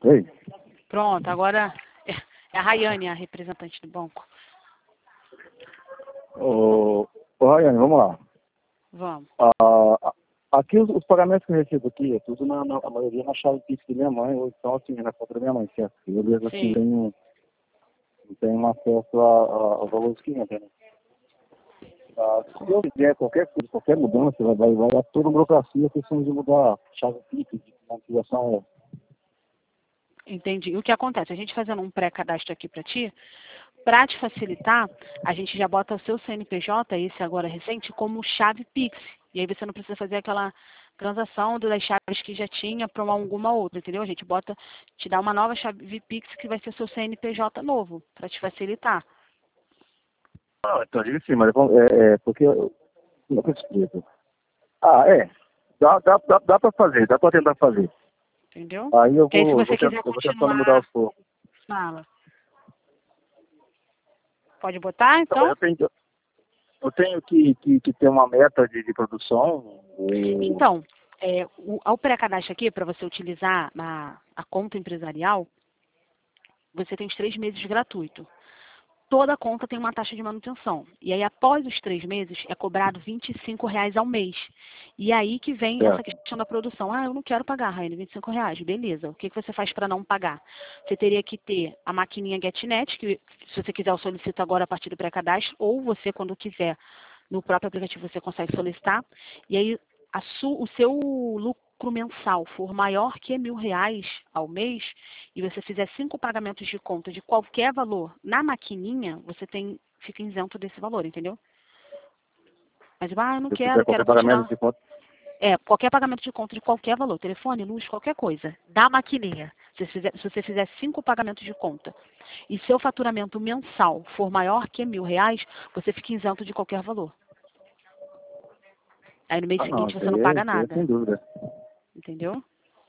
Oi. Pronto, agora é a Rayane, a representante do banco. Ô, Rayane, vamos lá. Vamos. Aqui os pagamentos que eu recebo aqui é tudo a maioria na chave Pix da minha mãe, ou então assim, na conta da minha mãe, certo? Eu mesmo assim Sim. não tenho acesso ao valor dos clientes, né? Se eu fizer qualquer coisa, qualquer mudança, vai dar toda a burocracia, a questão de mudar a chave Pix, de configuração. Entendi. O que acontece? A gente fazendo um pré-cadastro aqui para ti, para te facilitar, a gente já bota o seu CNPJ, esse agora recente, como chave Pix. E aí você não precisa fazer aquela transação das chaves que já tinha para alguma outra, entendeu? A gente te dá uma nova chave Pix que vai ser seu CNPJ novo, para te facilitar. Então diga assim, mas porque como é que eu explico? Dá para fazer, dá para tentar fazer. Entendeu? Aí Porque aí se você quiser eu vou tentando mudar continuar, os poucos. fala. Pode botar, Então, então? eu tenho que ter uma meta de produção. Então, ao pré-cadastro aqui, para você utilizar a conta empresarial, você tem os 3 meses gratuito. Toda conta tem uma taxa de manutenção. E aí, após os 3 meses, é cobrado R$ 25 ao mês. E aí que vem essa questão da produção. Eu não quero pagar, Raine, R$ 25. Beleza. O que você faz para não pagar? Você teria que ter a maquininha GetNet, que se você quiser eu solicito agora a partir do pré-cadastro, ou você, quando quiser, no próprio aplicativo você consegue solicitar. E aí, o seu lucro mensal for maior que R$ 1.000 ao mês e você fizer 5 pagamentos de conta de qualquer valor na maquininha, você fica isento desse valor, entendeu? Mas, eu não Se eu fizer quero qualquer pagamento continuar. de conta. Qualquer pagamento de conta de qualquer valor, telefone, luz, qualquer coisa, da maquininha. Se você fizer 5 pagamentos de conta e seu faturamento mensal for maior que R$ 1.000, você fica isento de qualquer valor. Aí no mês Não, seguinte você não paga isso aí é nada. sem dúvida. Entendeu?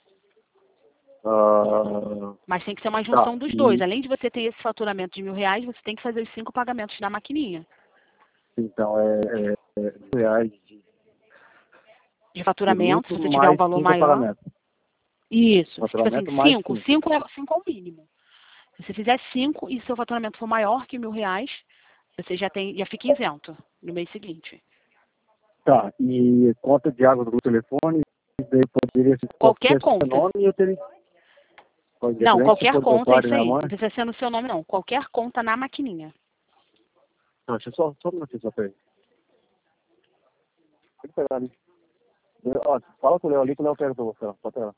Ah, Mas tem que ser uma tá. junção dos dois. Além de você ter esse faturamento de R$ 1.000, você tem que fazer os 5 pagamentos na maquininha. Então, R$ 1.000 De de faturamento, se lucro você tiver um mais valor 5 maior. pagamentos. Isso. Tipo assim, Faturamento mais 5. 5. 5 é o mínimo. Se você fizer 5 e seu faturamento for maior que R$ 1.000, você já fica isento no mês seguinte. Tá. E conta de água do telefone, daí poderia ser Qualquer qualquer conta. nome e eu teria. Não, Independente se qualquer for do meu conta é pai ou da isso minha aí. mãe. Não precisa ser no seu nome, não. Qualquer conta na maquininha. Não, deixa eu só um minutinho, só pra ele. Tem que pegar ali. Ó, fala com o Léo ali que o Léo pega pra você, ó. Pode pegar.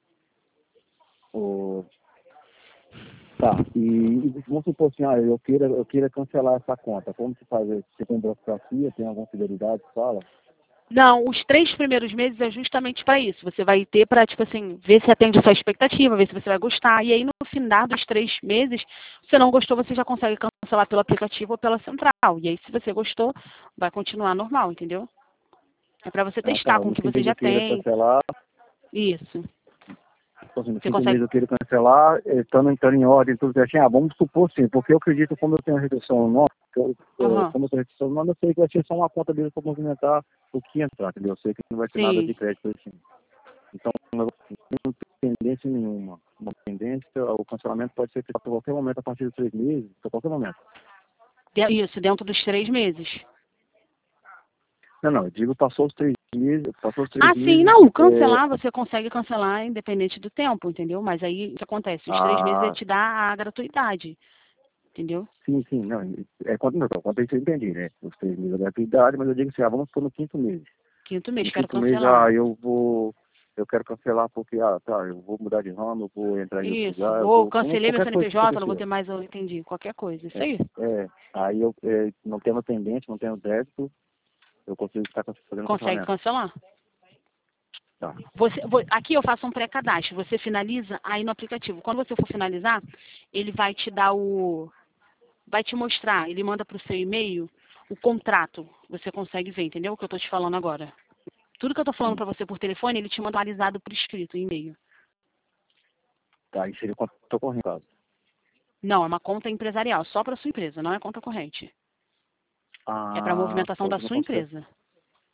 Tá, e vamos supor assim, eu queira cancelar essa conta. Como se faz? Você tem burocracia, tem alguma fidelidade que fala? Não, os 3 primeiros meses é justamente para isso. Você vai ter para, tipo assim, ver se atende a sua expectativa, ver se você vai gostar. E aí, no final dos 3 meses, se você não gostou, você já consegue cancelar pelo aplicativo ou pela central. E aí, se você gostou, vai continuar normal, entendeu? É para você Ah, tá. testar com o que Nesse você mês eu já queira tem. cancelar. Isso. Então, assim, no Você fim do consegue. mês eu queira cancelar, estando em ordem, tudo certinho. Vamos supor sim, porque eu acredito, como eu tenho a redução no nome, Aham. como eu tenho a redução no nome, eu sei que vai ser só uma conta dele para movimentar o que entrar, entendeu? Eu sei que não vai ter nada de Sim. crédito assim. Então, não tem pendência nenhuma. Uma pendência, o cancelamento pode ser feito a qualquer momento, a partir de 3 meses, a qualquer momento. Isso, dentro dos 3 meses. Não, eu digo passou os três Ah, sim, meses. não, cancelar, você consegue cancelar independente do tempo, entendeu? Mas aí o que acontece? Os 3 meses ele Ah, te dá a gratuidade, entendeu? sim, não, quanto isso eu entendi, né? Os 3 meses da gratuidade, mas eu digo assim, vamos pôr no quinto mês. Quinto mês, No quero quinto mês, cancelar. eu quero cancelar porque, eu vou mudar de ramo, eu vou entrar em outro Isso, lugar, ou como cancelei meu qualquer coisa que CNPJ, não vou acontecer. ter mais, eu entendi, qualquer coisa, isso É, aí. aí não tendo pendente, não tendo débito, eu consigo estar fazendo Consegue cancelamento. cancelar. Tá. Aqui eu faço um pré-cadastro, você finaliza aí no aplicativo. Quando você for finalizar, ele vai te dar vai te mostrar, ele manda para o seu e-mail o contrato. Você consegue ver, entendeu o que eu estou te falando agora? Tudo que eu estou falando Sim. para você por telefone, ele te manda atualizado por escrito, em e-mail. Tá, aí seria quanto eu tô correndo, caso. Não, é uma conta empresarial, só para sua empresa, não é conta corrente. É para a movimentação da Então, não sua consegue. empresa.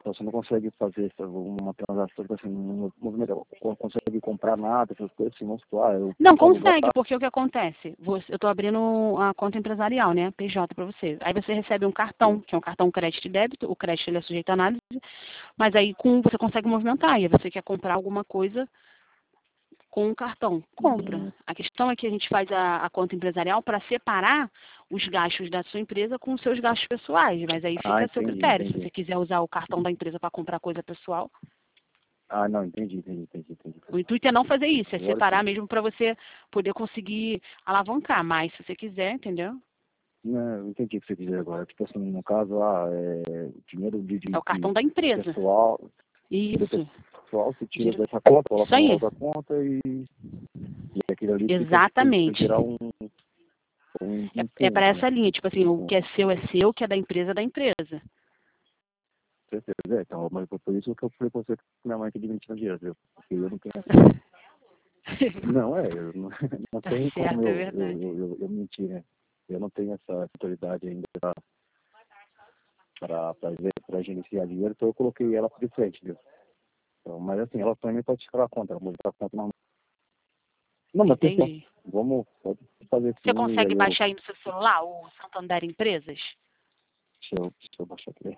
Então, você não consegue fazer uma transação, tipo assim, um movimento, não consegue comprar nada, essas coisas assim, vamos supor, eu Não, vou alugar, consegue, porque o que acontece? Eu estou abrindo a conta empresarial, né? PJ para você. Aí você recebe um cartão, que é um cartão crédito e débito. O crédito ele é sujeito à análise, mas aí você consegue movimentar. E aí você quer comprar alguma coisa com o cartão, compra. A questão é que a gente faz a conta empresarial para separar os gastos da sua empresa com os seus gastos pessoais, mas aí fica a seu entendi, critério. Se entendi. você quiser usar o cartão da empresa para comprar coisa pessoal, Não, entendi. o intuito é não fazer isso, é Agora separar sim. mesmo para você poder conseguir alavancar. Mas se você quiser, entendeu? Não, eu entendi o que você dizer agora. Tipo assim, no caso, dinheiro É o cartão da de empresa. pessoal, do Isso. pessoal, você tira Giro- dessa conta, Isso coloca numa aí. outra conta e aquilo ali fica para Exatamente. gerar um É para fundo, né? essa linha, tipo assim, Um o que fundo. é seu é seu, o que é da empresa é da empresa. Certeza. Então, mas foi por isso que eu falei pra você que minha mãe que administra dinheiro, viu? Porque eu não tenho essa. Não, eu não, não Tá tem como certo, é verdade. eu mentir, né? Eu não tenho essa autoridade ainda para gerenciar dinheiro, então eu coloquei ela de frente, viu? Então, mas assim, ela também pode tirar a conta, ela pode tirar a conta normal. Não, mas tem certo. Entendi. Pode fazer Você sim, e consegue aí eu. baixar aí no seu celular o Santander Empresas? Deixa eu baixar aqui.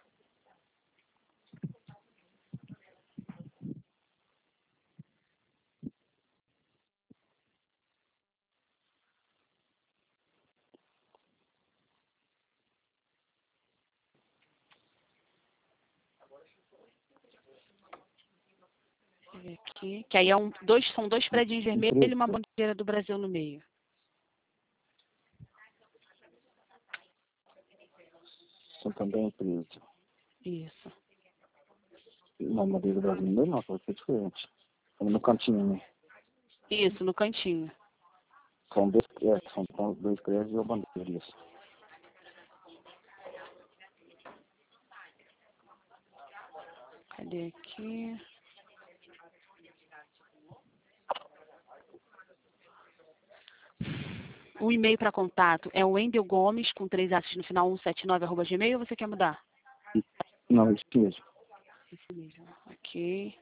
Deixa eu ver aqui. Que aí são dois predinhos vermelhos Empresa, e uma bandeira do Brasil no meio. Santander empresa. Isso. Não, Madeira Brasileira não, pode ser diferente. No cantinho, né? Isso, no cantinho. São dois créditos e uma bandeira, isso. Cadê aqui? O e-mail para contato é o Wendel Gomes, com 3 As no final, 179, @gmail, ou você quer mudar? Não, isso mesmo. Esse mesmo. Ok.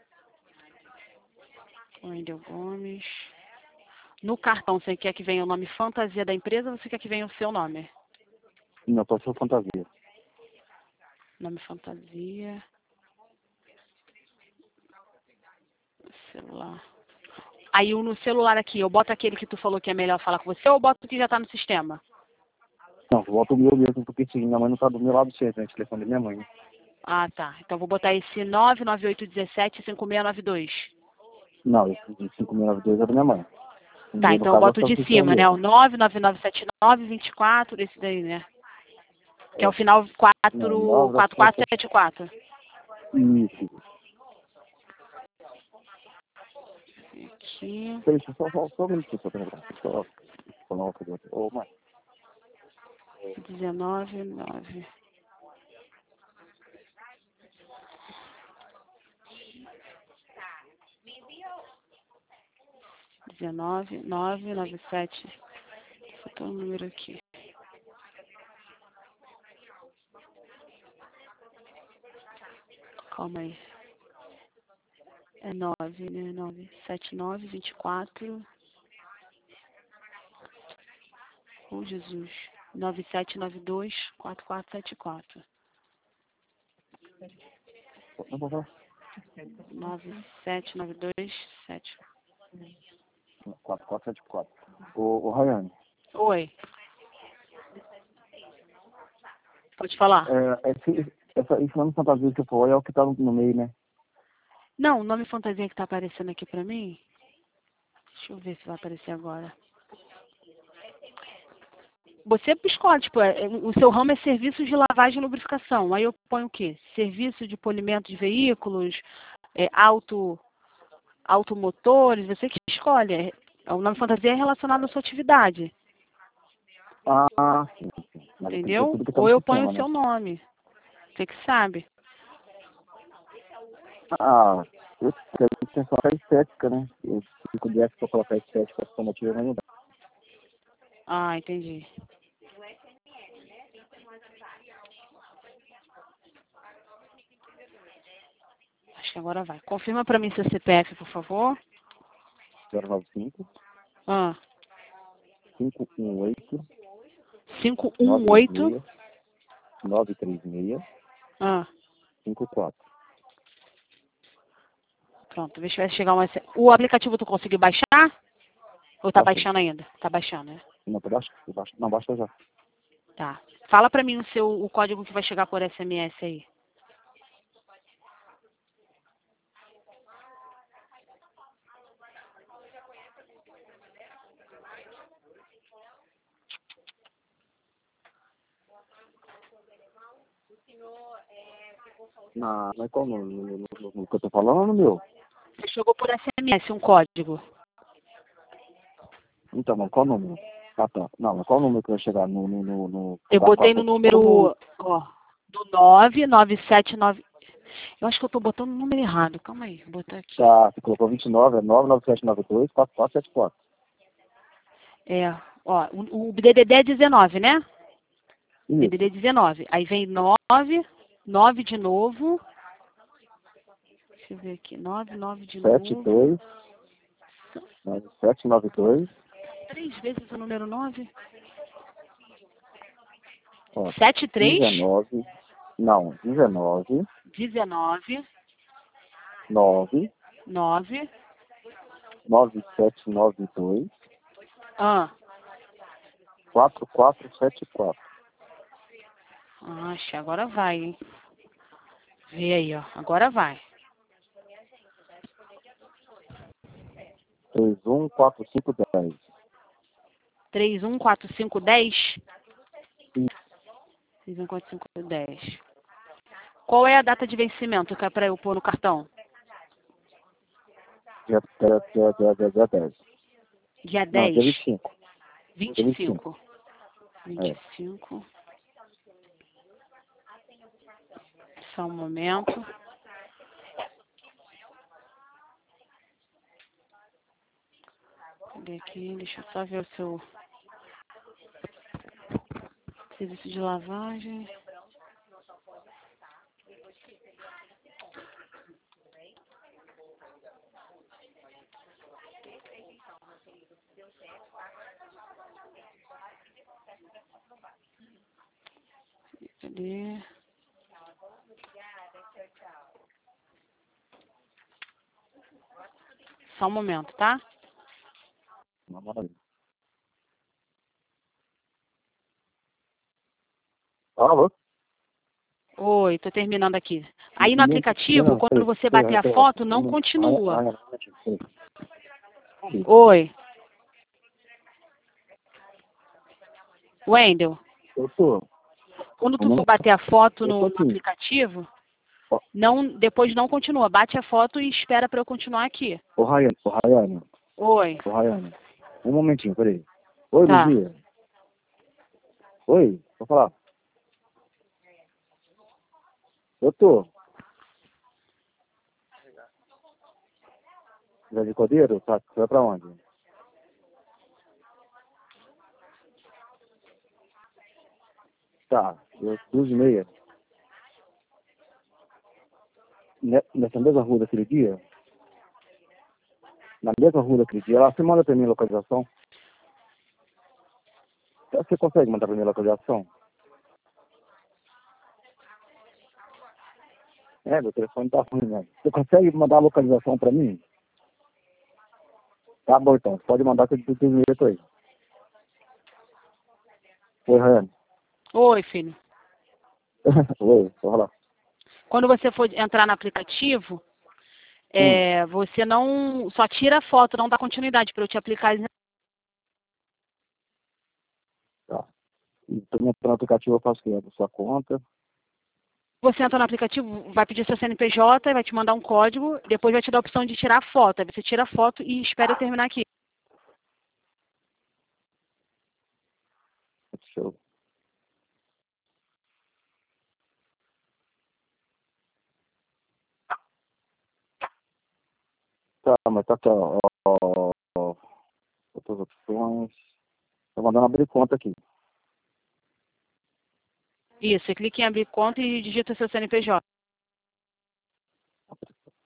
Wendel Gomes. No cartão, você quer que venha o nome fantasia da empresa ou você quer que venha o seu nome? Não, pode ser fantasia. Nome fantasia. Celular. Aí no celular aqui, eu boto aquele que tu falou que é melhor falar com você ou eu boto o que já tá no sistema? Não, volta o meu mesmo, porque sim, minha mãe não tá do meu lado sempre, né? O telefone da minha mãe, né? Ah, tá. Então vou botar esse 998175692. Não, esse de 5092 é da minha mãe. O Tá, meu, no então eu caso, é boto o só de o cima, né? O mesmo. 9997924, esse daí, né? Que é o É. final Não, 9, 4474. isso. Aqui. Peraí, deixa eu só um minutinho, só pra lembrar. Só falar uma coisa. Ô, mãe. 199. 19997. Faltou um número aqui. Calma aí. É 9, né? 97924. Oh, Jesus. 97924474. Não, não, não. 97927. 4474. Ô, Rayane, Oi, pode falar. esse nome fantasia que você falou é o que tá no meio, né? Não, o nome fantasia que tá aparecendo aqui pra mim. Deixa eu ver se vai aparecer agora. Você escolhe, tipo, o seu ramo é serviços de lavagem e lubrificação. Aí eu ponho o quê? Serviço de polimento de veículos, automotores, você que escolhe. O nome fantasia é relacionado à sua atividade, Sim, sim. Mas tem que ter entendeu? tudo que tá Ou no eu ponho sistema, o né? seu nome. Você que sabe. Ah, eu quero pensar na estética, né? Eu fico direto pra colocar estética automotiva, mas não dá. Ah, entendi. Acho que agora vai. Confirma para mim seu CPF, por favor. 095 Ah, 518 518. 936 Ah, 54. pronto. Deixa eu ver se chegar uma... O aplicativo tu conseguiu baixar? Ou tá Baixei. baixando ainda? Tá baixando, né? Não, não, baixa já. Tá. Fala pra mim o código que vai chegar por SMS aí. Mas qual no que eu tô falando ou no meu? Você chegou por SMS um código. Então, mas qual número? Ah, tá. Não, mas qual número que vai chegar Eu botei no número, ó, do 9979. Eu acho que eu tô botando o número errado. Calma aí, vou botar aqui. Tá, você colocou 29, é 99792 4474. É, ó, o DDD é 19, né? Isso. DDD 19. Aí vem 9, 9 de novo. Deixa eu ver aqui, 9, 9 de novo. 72 9792. 3 vezes o número 9. Ó, 73, 19. Não, 19 19, 9 9. 9792 Ah, 4474. acho, agora vai, hein? Vê aí, ó. Agora vai. 314510. 314510. 314510. Qual é a data de vencimento que é para eu pôr no cartão? Dia 10. Dia Não, 10. dia 25. 25. É. 25. Só um momento. Cadê aqui? Deixa eu só ver o seu serviço de lavagem. Cadê? Só um momento, tá? Uma maravilha. Alô? Oi, tô terminando aqui. Aí no aplicativo, Não, quando peraí, você peraí, bater a peraí. foto, não continua. Peraí. Oi, Wendel. Eu tô. Quando tu Não, for bater a foto eu tô no aqui. aplicativo, Ó, depois não continua. Bate a foto e espera para eu continuar aqui. Ô, Rayane. Oi, Ô, Rayane. Um momentinho, peraí. Oi, tá. Luzia. Oi, vou falar. Eu tô. Já de Cordeiro? Tá, você vai pra onde? Tá, 2h30. Nessa mesma rua daquele dia? Na mesma rua daquele dia? Ela, você manda pra mim a localização? Você consegue mandar pra mim a localização? É, meu telefone tá ruim, né? Você consegue mandar a localização pra mim? Tá bom, então. Pode mandar que eu tenho direito aí. Oi, Rayane. Oi, filho. Oi, vou falar. Quando você for entrar no aplicativo, você não só tira a foto, não dá continuidade para eu te aplicar. Tá. Então, no aplicativo eu faço o quê? Da sua conta. Você entra no aplicativo, vai pedir seu CNPJ, vai te mandar um código, depois vai te dar a opção de tirar a foto. Aí você tira a foto e espera eu terminar aqui. Show. Tá, mas tá aqui, ó, outras opções. Tô mandando abrir conta aqui. Isso, você clica em abrir conta e digita seu CNPJ.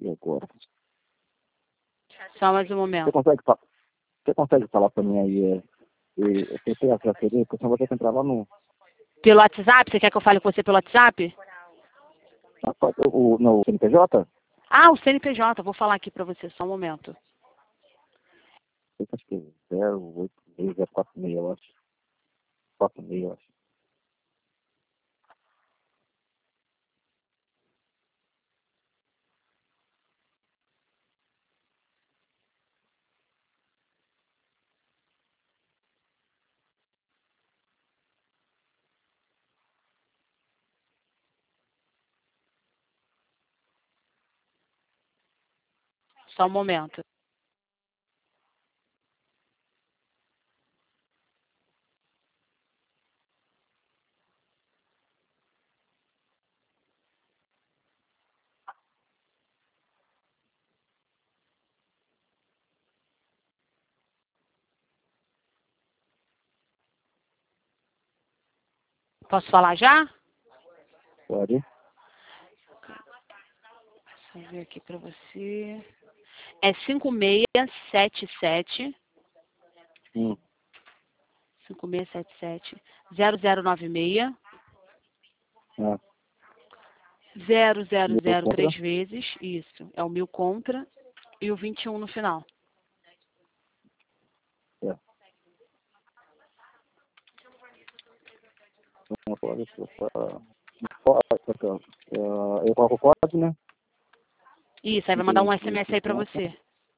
E agora? Só mais um momento. Você consegue falar para mim aí, você tem a transferência? Porque senão eu vou ter que entrar lá no... Pelo WhatsApp? Você quer que eu fale com você pelo WhatsApp? No CNPJ? Ah, o CNPJ. Vou falar aqui para você. Só um momento. Eu acho que é 086, eu acho. 46, eu acho. Só um momento. Posso falar já? Pode? Deixa eu ver aqui para você. É 5677 Hum. 5677 0096 Ah. 000 contra? 3 vezes. Isso. É o 1000 contra e o 21 no final. É. Não pode, eu coloco o código, né? Isso, aí vai mandar um SMS aí para você.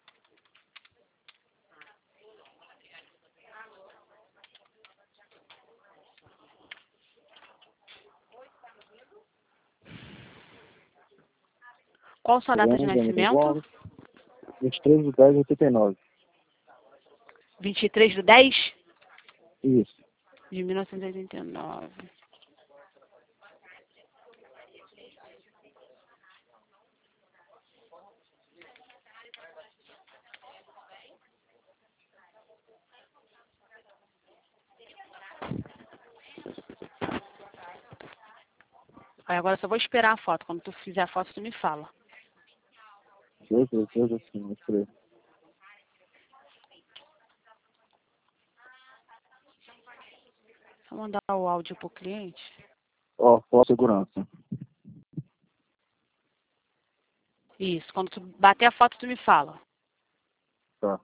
Qual a sua data de nascimento? 23/10/89. 23/10 Isso. de 1989. Aí agora eu só vou esperar a foto. Quando tu fizer a foto, tu me fala. Deus, assim, escrevo. Só mandar o áudio pro cliente. Ó, segurança. Isso. Quando tu bater a foto, tu me fala. Tá.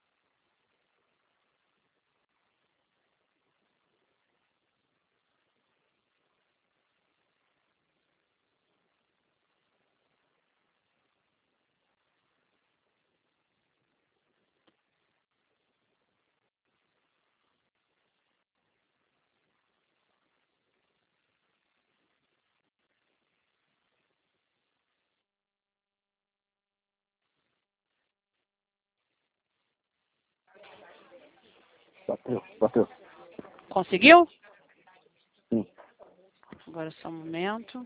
Bateu. Conseguiu? Sim. Agora só um momento.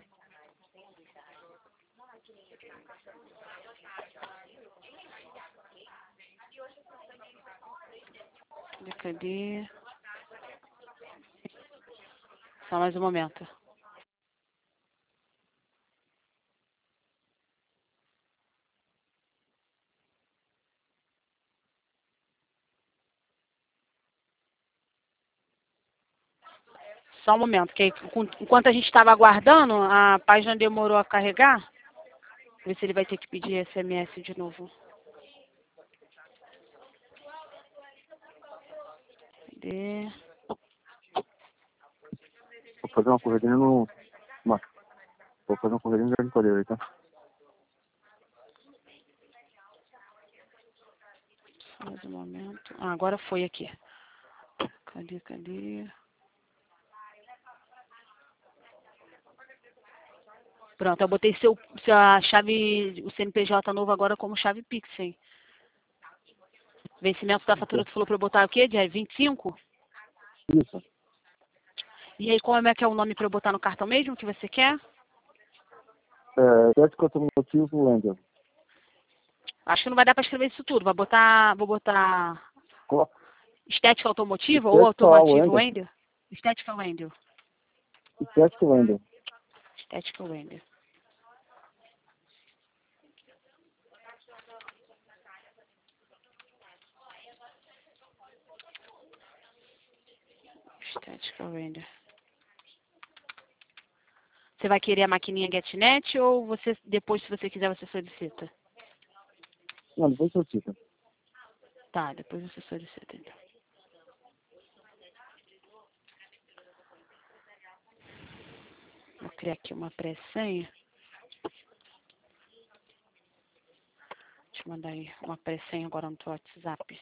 Cadê? Só mais um momento. Só um momento, que enquanto a gente estava aguardando, a página demorou a carregar. Ver se ele vai ter que pedir SMS de novo. Cadê? Vou fazer uma corredinha no... Vou fazer uma corredinha no Jardim Coreia aí, tá? Só mais um momento. Ah, agora foi aqui. Cadê? Pronto, eu botei sua chave, o CNPJ novo agora como chave Pix, hein? Vencimento da fatura, tu falou pra eu botar o quê? Dia 25? Isso. E aí, como é que é o nome pra eu botar no cartão mesmo que você quer? Estética automotivo Wendel. Acho que não vai dar pra escrever isso tudo. Vou botar estética automotiva ou Estética automotivo Wendel. Wendel? Estética Wendel. Estética Wendel. Estética Wendel. Estética Render. Você vai querer a maquininha GetNet ou você, depois, se você quiser, você solicita? Não, depois solicita. Tá, depois você solicita, então. Vou criar aqui uma pré-senha. Deixa eu mandar aí uma pré-senha agora no teu WhatsApp.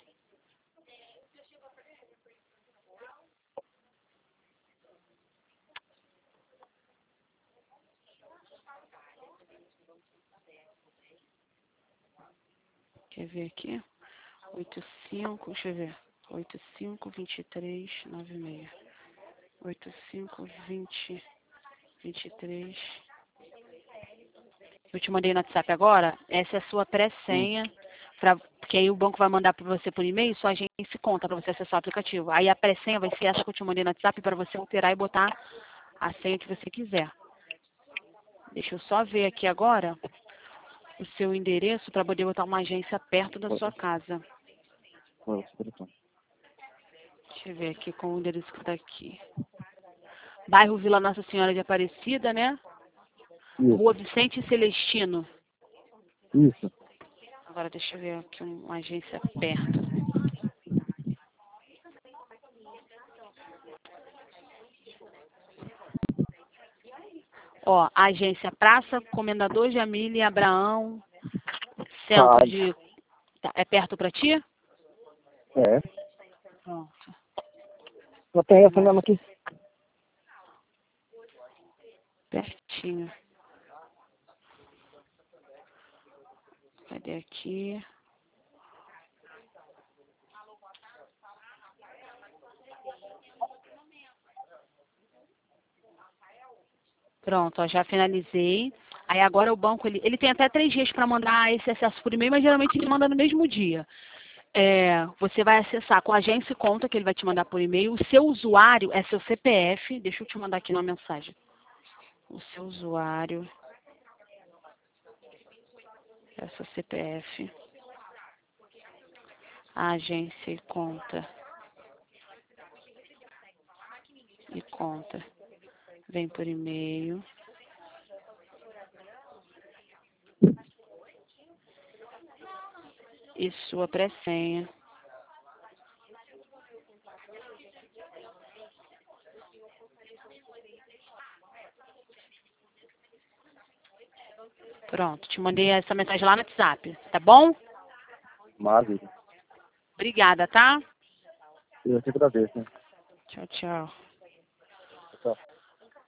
Quer ver aqui? 85, deixa eu ver. 852396. 852023. Eu te mandei no WhatsApp agora. Essa é a sua pré-senha. Porque aí o banco vai mandar para você por e-mail sua agência conta para você acessar o aplicativo. Aí a pré-senha vai ser essa que eu te mandei no WhatsApp para você alterar e botar a senha que você quiser. Deixa eu só ver aqui agora o seu endereço para poder botar uma agência perto da sua casa. Deixa eu ver aqui com o endereço que está aqui. Bairro Vila Nossa Senhora de Aparecida, né? Isso. Rua Vicente Celestino. Isso. Agora deixa eu ver aqui uma agência perto. Ó, agência Praça, Comendador Jamile, Abraão, centro de... Tá, é perto para ti? É. Pronto. Já tem essa mesmo aqui. Pertinho. Cadê aqui? Pronto, ó, já finalizei. Aí agora o banco, ele tem até 3 dias para mandar esse acesso por e-mail, mas geralmente ele manda no mesmo dia. Você vai acessar com a agência e conta, que ele vai te mandar por e-mail. O seu usuário é seu CPF. Deixa eu te mandar aqui uma mensagem. O seu usuário é seu CPF. A agência e conta. E conta. Vem por e-mail. E sua pré-senha. Pronto, te mandei essa mensagem lá no WhatsApp, tá bom? Maravilha. Obrigada, tá? Eu te agradeço, né? Tchau, tchau. Tchau.